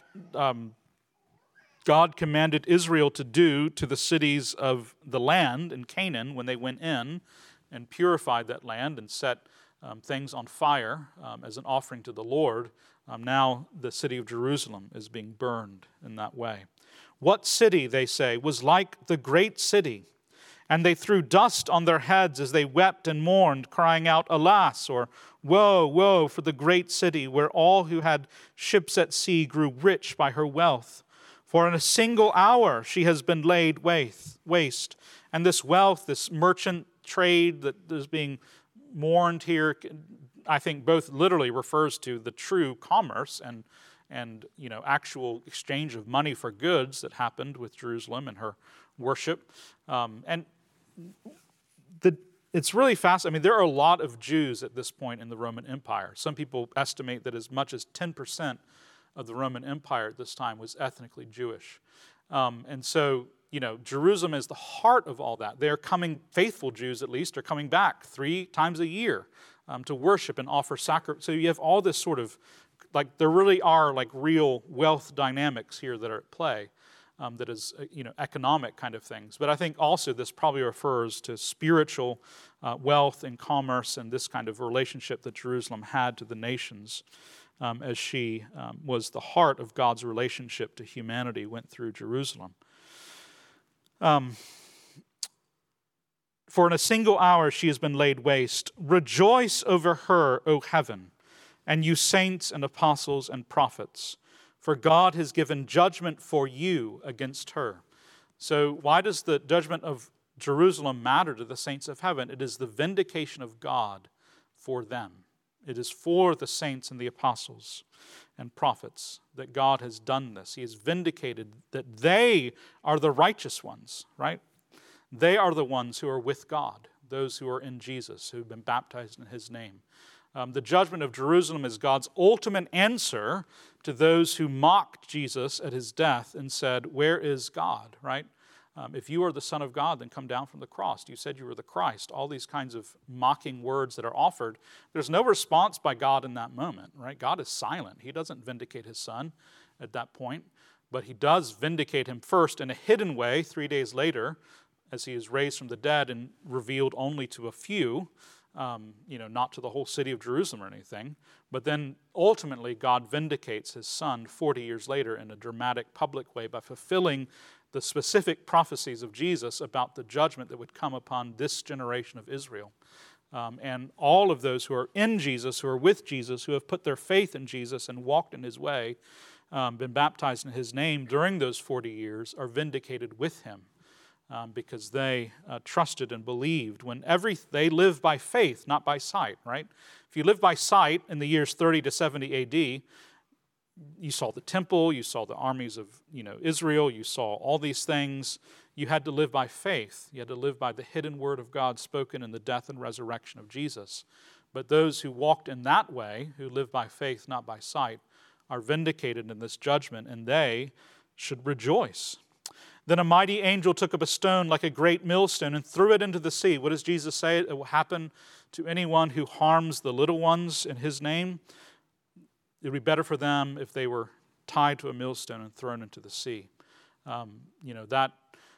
God commanded Israel to do to the cities of the land in Canaan when they went in and purified that land and set things on fire as an offering to the Lord. Now the city of Jerusalem is being burned in that way. What city, they say, was like the great city? And they threw dust on their heads as they wept and mourned, crying out, alas, or woe, woe for the great city, where all who had ships at sea grew rich by her wealth. For in a single hour she has been laid waste. And this wealth, this merchant trade that is being mourned here, I think both literally refers to the true commerce and actual exchange of money for goods that happened with Jerusalem and her worship. It's really fascinating. There are a lot of Jews at this point in the Roman Empire. Some people estimate that as much as 10% of the Roman Empire at this time was ethnically Jewish. And so, Jerusalem is the heart of all that. They're coming, faithful Jews at least, are coming back 3 times a year to worship and offer sacrifice. So you have all this sort of like there really are like real wealth dynamics here that are at play. That is, economic kind of things. But I think also this probably refers to spiritual wealth and commerce and this kind of relationship that Jerusalem had to the nations, as she was the heart of God's relationship to humanity, went through Jerusalem. For in a single hour she has been laid waste. Rejoice over her, O heaven, and you saints and apostles and prophets. For God has given judgment for you against her. So why does the judgment of Jerusalem matter to the saints of heaven? It is the vindication of God for them. It is for the saints and the apostles and prophets that God has done this. He has vindicated that they are the righteous ones, right? They are the ones who are with God, those who are in Jesus, who have been baptized in His name. The judgment of Jerusalem is God's ultimate answer to those who mocked Jesus at His death and said, "Where is God?" Right? If you are the Son of God, then come down from the cross. You said you were the Christ. All these kinds of mocking words that are offered. There's no response by God in that moment, right? God is silent. He doesn't vindicate His Son at that point, but He does vindicate Him first in a hidden way 3 days later as He is raised from the dead and revealed only to a few. Not to the whole city of Jerusalem or anything. But then ultimately God vindicates His Son 40 years later in a dramatic public way by fulfilling the specific prophecies of Jesus about the judgment that would come upon this generation of Israel. And all of those who are in Jesus, who are with Jesus, who have put their faith in Jesus and walked in His way, been baptized in His name during those 40 years, are vindicated with Him. Because they trusted and believed. They live by faith, not by sight, right? If you live by sight in the years 30 to 70 AD, you saw the temple, you saw the armies of Israel, you saw all these things. You had to live by faith. You had to live by the hidden word of God spoken in the death and resurrection of Jesus. But those who walked in that way, who live by faith, not by sight, are vindicated in this judgment, and they should rejoice. Then a mighty angel took up a stone like a great millstone and threw it into the sea. What does Jesus say? It will happen to anyone who harms the little ones in His name. It would be better for them if they were tied to a millstone and thrown into the sea. That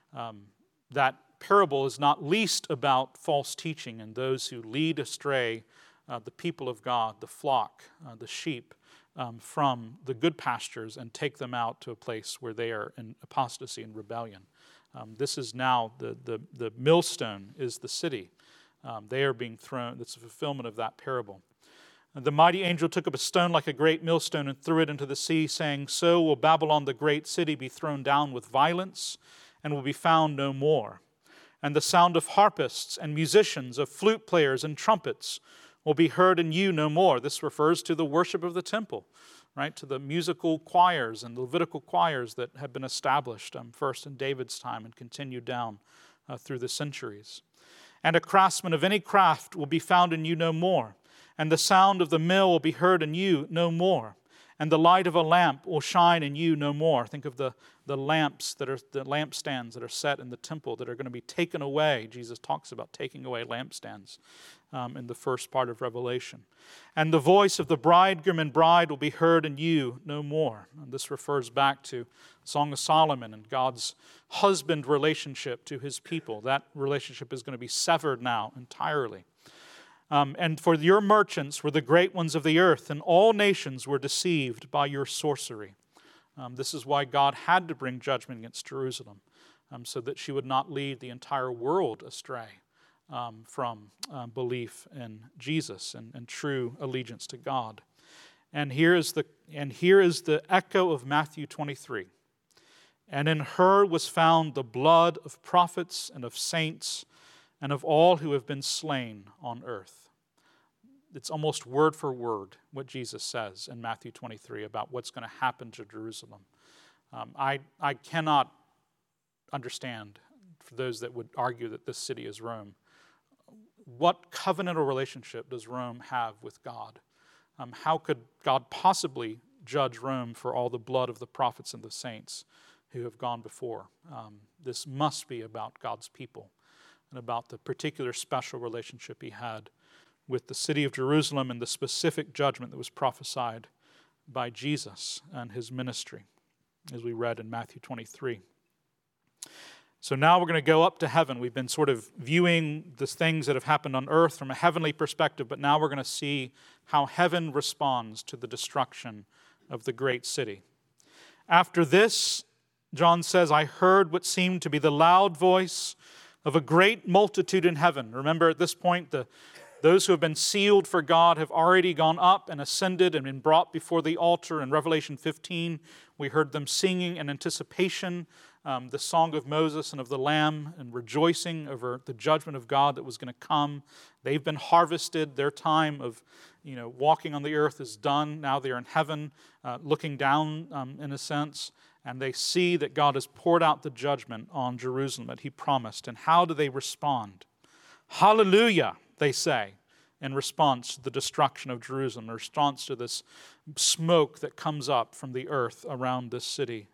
parable is not least about false teaching and those who lead astray the people of God, the flock, the sheep, from the good pastures and take them out to a place where they are in apostasy and rebellion. This is now the millstone is the city. They are being thrown. It's a fulfillment of that parable. The mighty angel took up a stone like a great millstone and threw it into the sea, saying, "So will Babylon the great city be thrown down with violence and will be found no more. And the sound of harpists and musicians, of flute players and trumpets will be heard in you no more." This refers to the worship of the temple, right? To the musical choirs and Levitical choirs that have been established first in David's time and continued down through the centuries. "And a craftsman of any craft will be found in you no more. And the sound of the mill will be heard in you no more. And the light of a lamp will shine in you no more." Think of the lamps that are the lampstands that are set in the temple that are going to be taken away. Jesus talks about taking away lampstands in the first part of Revelation. "And the voice of the bridegroom and bride will be heard in you no more." And this refers back to Song of Solomon and God's husband relationship to His people. That relationship is going to be severed now entirely. "And for your merchants were the great ones of the earth, and all nations were deceived by your sorcery." This is why God had to bring judgment against Jerusalem, so that she would not lead the entire world astray from belief in Jesus and true allegiance to God. And here is the echo of Matthew 23. "And in her was found the blood of prophets and of saints and of all who have been slain on earth." It's almost word for word what Jesus says in Matthew 23 about what's going to happen to Jerusalem. I cannot understand, for those that would argue that this city is Rome, what covenantal relationship does Rome have with God? How could God possibly judge Rome for all the blood of the prophets and the saints who have gone before? This must be about God's people and about the particular special relationship He had with the city of Jerusalem and the specific judgment that was prophesied by Jesus and his ministry, as we read in Matthew 23. So now we're going to go up to heaven. We've been sort of viewing the things that have happened on earth from a heavenly perspective, but now we're going to see how heaven responds to the destruction of the great city. After this, John says, I heard what seemed to be the loud voice of a great multitude in heaven. Remember, at this point, those who have been sealed for God have already gone up and ascended and been brought before the altar. In Revelation 15, we heard them singing in anticipation the song of Moses and of the Lamb, and rejoicing over the judgment of God that was going to come. They've been harvested. Their time of walking on the earth is done. Now they're in heaven, looking down in a sense, and they see that God has poured out the judgment on Jerusalem that he promised. And how do they respond? Hallelujah, they say, in response to the destruction of Jerusalem, in response to this smoke that comes up from the earth around this city,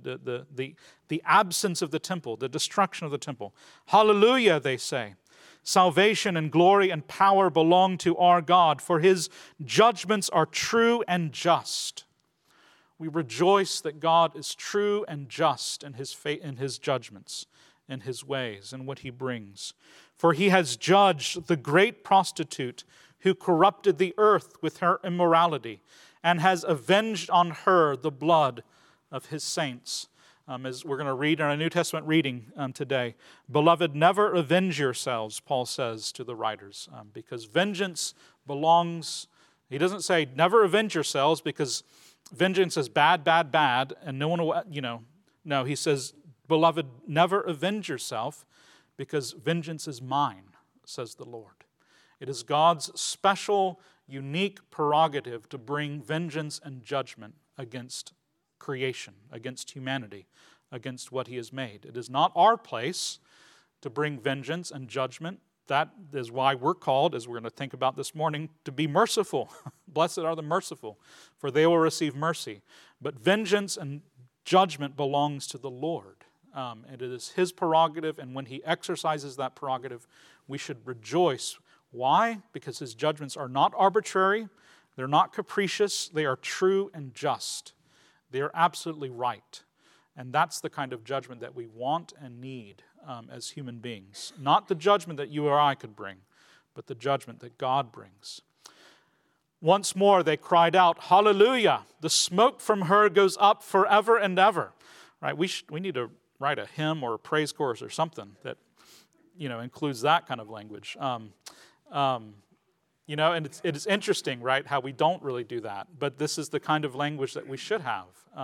the absence of the temple, the destruction of the temple. Hallelujah, they say. Salvation and glory and power belong to our God, for his judgments are true and just. We rejoice that God is true and just in his judgments, in his ways, and what he brings. For he has judged the great prostitute who corrupted the earth with her immorality, and has avenged on her the blood of his saints. As we're going to read in our New Testament reading today, beloved, never avenge yourselves, Paul says to the writers, because vengeance belongs. He doesn't say never avenge yourselves because vengeance is bad, bad, bad, and no one will, No, he says, beloved, never avenge yourself because vengeance is mine, says the Lord. It is God's special, unique prerogative to bring vengeance and judgment against creation, against humanity, against what he has made. It is not our place to bring vengeance and judgment. That is why we're called, as we're going to think about this morning, to be merciful. Blessed are the merciful, for they will receive mercy. But vengeance and judgment belongs to the Lord. And it is his prerogative, and when he exercises that prerogative, we should rejoice. Why? Because his judgments are not arbitrary, they're not capricious, they are true and just. They are absolutely right. And that's the kind of judgment that we want and need as human beings. Not the judgment that you or I could bring, but the judgment that God brings. Once more they cried out, Hallelujah! The smoke from her goes up forever and ever. Right? We need to write a hymn or a praise chorus or something that includes that kind of language. And it is interesting, right, how we don't really do that. But this is the kind of language that we should have.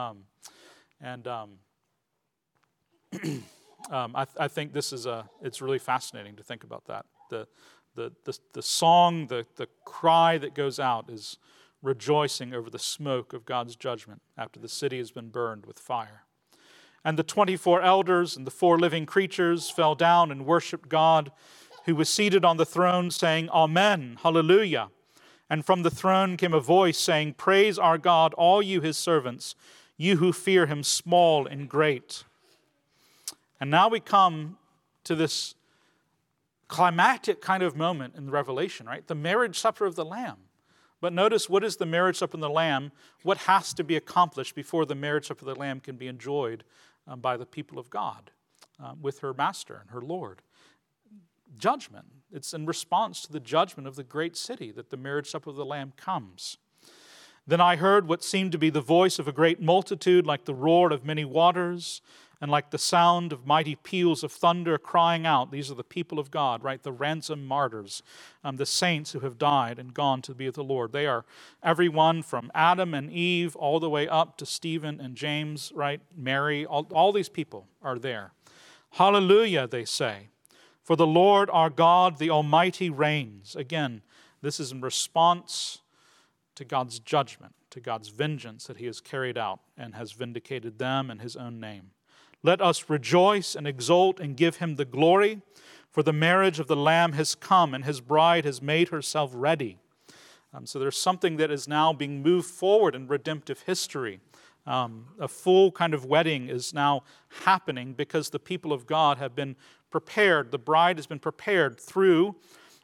I think this is it's really fascinating to think about that. The song, the cry that goes out is rejoicing over the smoke of God's judgment after the city has been burned with fire. And the 24 elders and the 4 living creatures fell down and worshiped God, who was seated on the throne, saying, Amen, hallelujah. And from the throne came a voice saying, Praise our God, all you his servants, you who fear him, small and great. And now we come to this climactic kind of moment in the Revelation, right? The marriage supper of the Lamb. But notice, what is the marriage supper of the Lamb? What has to be accomplished before the marriage supper of the Lamb can be enjoyed by the people of God with her master and her Lord? Judgment. It's in response to the judgment of the great city that the marriage supper of the Lamb comes. Then I heard what seemed to be the voice of a great multitude, like the roar of many waters, and like the sound of mighty peals of thunder, crying out. These are the people of God, right? The ransomed martyrs, the saints who have died and gone to be with the Lord. They are everyone from Adam and Eve all the way up to Stephen and James, right? Mary, all these people are there. Hallelujah, they say. For the Lord our God, the Almighty, reigns. Again, this is in response to God's judgment, to God's vengeance that he has carried out and has vindicated them in his own name. Let us rejoice and exult and give him the glory, for the marriage of the Lamb has come and his bride has made herself ready. So there's something that is now being moved forward in redemptive history. A full kind of wedding is now happening because the people of God have been prepared. The bride has been prepared through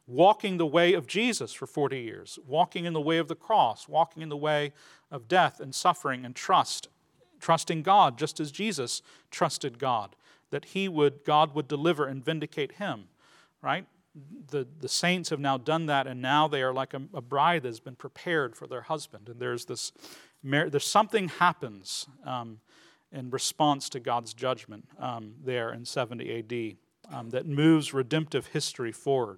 walking the way of Jesus for 40 years, walking in the way of the cross, walking in the way of death and suffering and trusting God just as Jesus trusted God, that God would deliver and vindicate him, right? The saints have now done that, and now they are like a bride that has been prepared for their husband. And there's something happens in response to God's judgment there in 70 A.D. That moves redemptive history forward.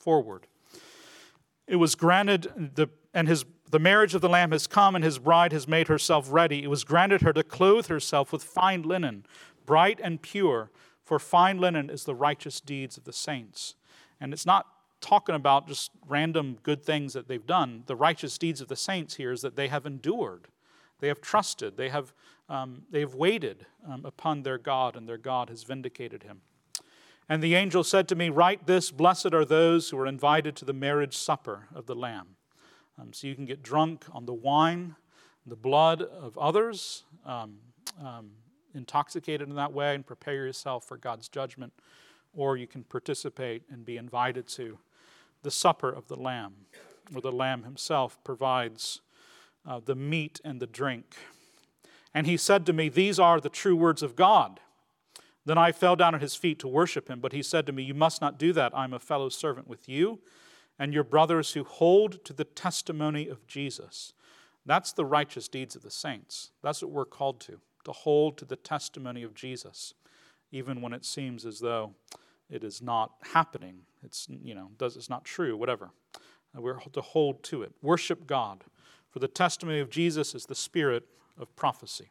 It was granted, the marriage of the Lamb has come, and his bride has made herself ready. It was granted her to clothe herself with fine linen, bright and pure, for fine linen is the righteous deeds of the saints. And it's not talking about just random good things that they've done. The righteous deeds of the saints here is that they have endured, they have trusted, they have waited upon their God, and their God has vindicated him. And the angel said to me, write this, blessed are those who are invited to the marriage supper of the Lamb. So you can get drunk on the wine, the blood of others, intoxicated in that way, and prepare yourself for God's judgment. Or you can participate and be invited to the supper of the Lamb, where the Lamb himself provides the meat and the drink. And he said to me, these are the true words of God. Then I fell down at his feet to worship him, but he said to me, you must not do that. I'm a fellow servant with you and your brothers who hold to the testimony of Jesus. That's the righteous deeds of the saints. That's what we're called to hold to the testimony of Jesus, even when it seems as though it is not happening. It's not true, whatever. We're to hold to it. Worship God, for the testimony of Jesus is the spirit of prophecy.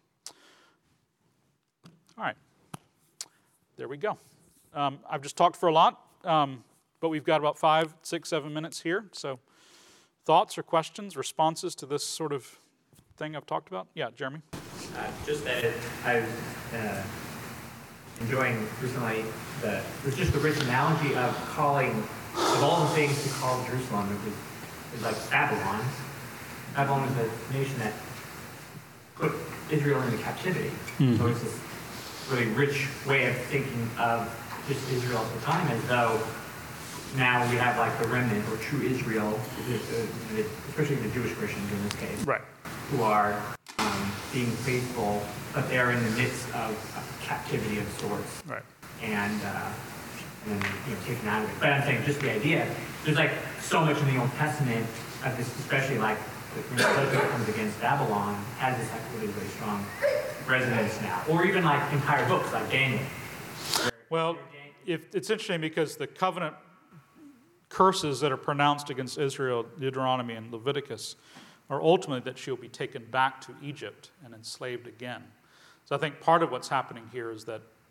All right. There we go. I've just talked for a lot, but we've got about 5, 6, 7 minutes here. So thoughts or questions, responses to this sort of thing I've talked about? Yeah, Jeremy? Just that I was enjoying recently there's just the rich analogy of calling, of all the things to call Jerusalem, is like Babylon. Babylon is a nation that put Israel into captivity. Mm-hmm. So it's this really rich way of thinking of just Israel at the time, as though now we have like the remnant or true Israel, especially the Jewish Christians in this case, right, who are being faithful, but they're in the midst of captivity of sorts, right, and then taken out of it. But I'm saying just the idea. There's like so much in the Old Testament of this, especially like when the judgment comes against Babylon, has this like really, really strong resonance now, or even like entire books like Daniel. Well, it's interesting because the covenant curses that are pronounced against Israel, Deuteronomy and Leviticus, are ultimately that she'll be taken back to Egypt and enslaved again. So I think part of what's happening here is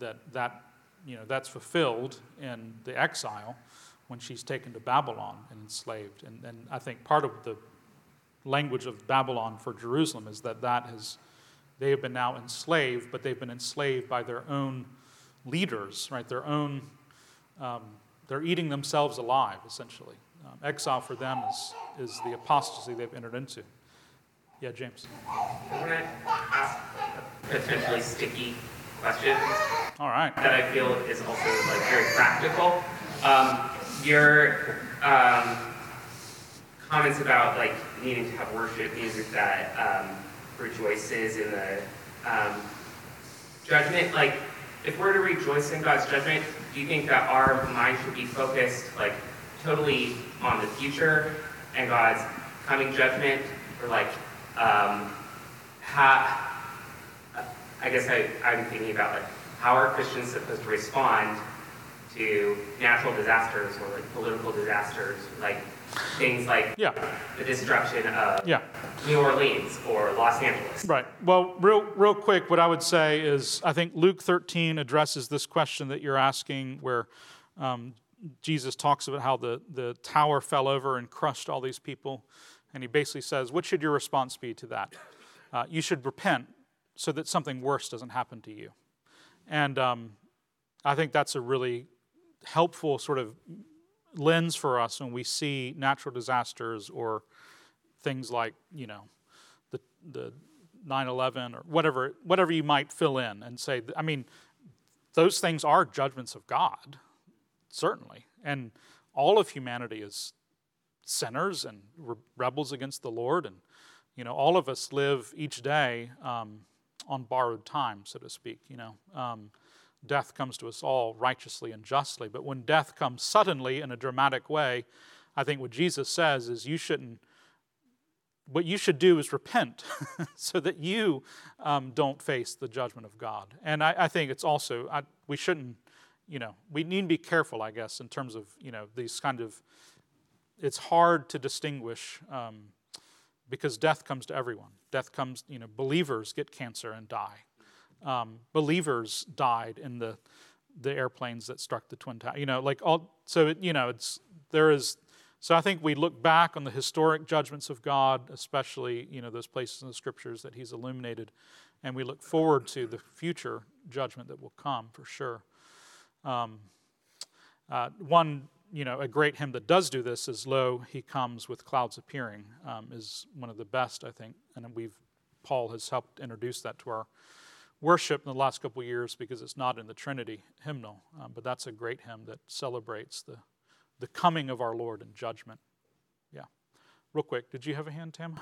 that's fulfilled in the exile when she's taken to Babylon and enslaved. And I think part of the language of Babylon for Jerusalem is that they have been now enslaved, but they've been enslaved by their own leaders, right? They're eating themselves alive, essentially. Exile for them is the apostasy they've entered into. Yeah, James. I want to ask a potentially sticky question. All right. That I feel is also like very practical. Your comments about like needing to have worship music that rejoices in the judgment. Like, if we're to rejoice in God's judgment, do you think that our mind should be focused like totally on the future and God's coming judgment, or like I guess I'm thinking about like how are Christians supposed to respond to natural disasters or like political disasters, like things like the destruction of New Orleans or Los Angeles. Right. Well, real quick, what I would say is I think Luke 13 addresses this question that you're asking, where Jesus talks about how the tower fell over and crushed all these people. And he basically says, what should your response be to that? You should repent so that something worse doesn't happen to you. And I think that's a really helpful sort of lens for us when we see natural disasters or things like, the 9/11 or whatever you might fill in and say, I mean, those things are judgments of God, certainly. And all of humanity is sinners and rebels against the Lord, and all of us live each day on borrowed time, so to speak. Death comes to us all righteously and justly, but when death comes suddenly in a dramatic way, I think what Jesus says is what you should do is repent so that you don't face the judgment of God. And I think it's also, we shouldn't, we need to be careful, I guess, in terms of, these kind of, it's hard to distinguish because death comes to everyone. Death comes, believers get cancer and die. Believers died in the airplanes that struck the Twin Towers. So I think we look back on the historic judgments of God, especially, those places in the Scriptures that He's illuminated, and we look forward to the future judgment that will come for sure. A great hymn that does do this is "Lo, He Comes with Clouds Appearing," is one of the best, I think, and Paul has helped introduce that to our worship in the last couple of years because it's not in the Trinity hymnal, but that's a great hymn that celebrates the coming of our Lord in judgment. Yeah. Real quick, did you have a hand, Tam?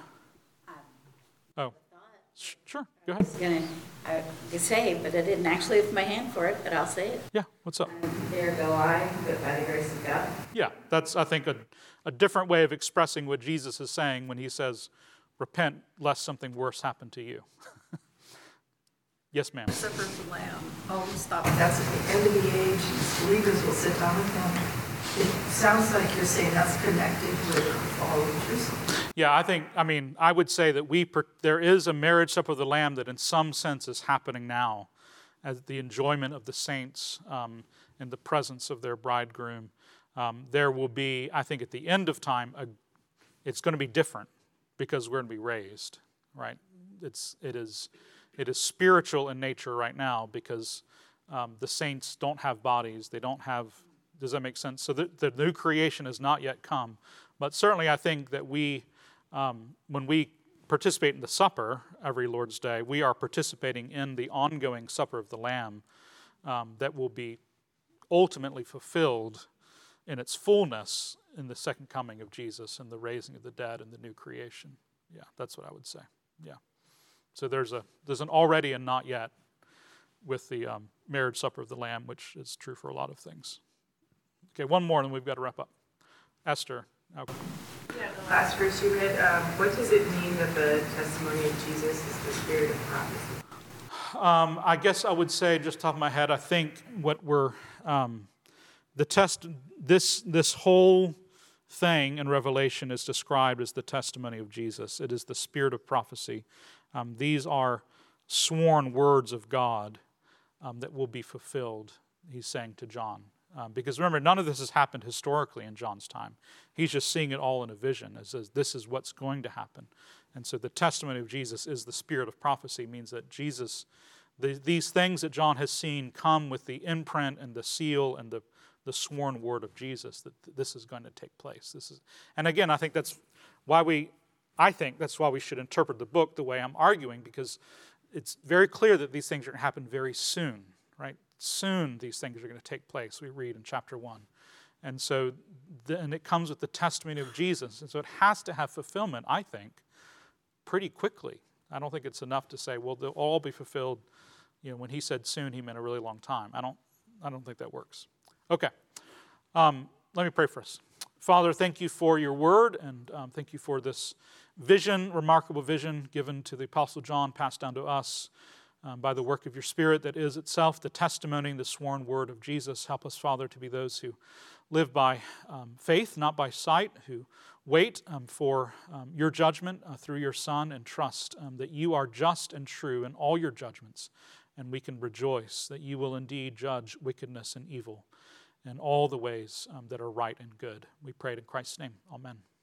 Oh. Sure, go ahead. I could say, but I didn't actually lift my hand for it, but I'll say it. Yeah, what's up? There go I, but by the grace of God. Yeah, that's, I think, a different way of expressing what Jesus is saying when He says, repent lest something worse happen to you. Yes, ma'am. Supper of the Lamb. Oh, stop. That's at the end of the age. Believers will sit down with Him. It sounds like you're saying that's connected with the fall of Jerusalem. Yeah, I would say that there is a marriage supper of the Lamb that in some sense is happening now as the enjoyment of the saints in the presence of their bridegroom. There will be, I think at the end of time, it's going to be different because we're going to be raised, right? It is spiritual in nature right now because the saints don't have bodies. They don't have, does that make sense? So the new creation has not yet come. But certainly I think that when we participate in the supper every Lord's Day, we are participating in the ongoing supper of the Lamb that will be ultimately fulfilled in its fullness in the second coming of Jesus and the raising of the dead and the new creation. Yeah, that's what I would say. Yeah. So there's an already and not yet with the marriage supper of the Lamb, which is true for a lot of things. Okay, one more and then we've got to wrap up. Esther. Okay. Yeah, the last verse you read, what does it mean that the testimony of Jesus is the spirit of prophecy? I guess I would say, just top of my head, I think what we're, this whole thing in Revelation is described as the testimony of Jesus. It is the spirit of prophecy. These are sworn words of God that will be fulfilled, he's saying to John. Because remember, none of this has happened historically in John's time. He's just seeing it all in a vision as this is what's going to happen. And so the testimony of Jesus is the spirit of prophecy, means that Jesus, these things that John has seen come with the imprint and the seal and the sworn word of Jesus, that this is going to take place. And again, I think that's why we should interpret the book the way I'm arguing, because it's very clear that these things are going to happen very soon, right? Soon these things are going to take place, we read in chapter 1. And so, and it comes with the testimony of Jesus. And so it has to have fulfillment, I think, pretty quickly. I don't think it's enough to say, well, they'll all be fulfilled. When he said soon, he meant a really long time. I don't think that works. Okay. Let me pray for us. Father, thank you for your word, and thank you for this vision, remarkable vision given to the Apostle John, passed down to us by the work of your Spirit that is itself the testimony, the sworn word of Jesus. Help us, Father, to be those who live by faith, not by sight, who wait for your judgment through your Son, and trust that you are just and true in all your judgments, and we can rejoice that you will indeed judge wickedness and evil in all the ways that are right and good. We pray it in Christ's name. Amen.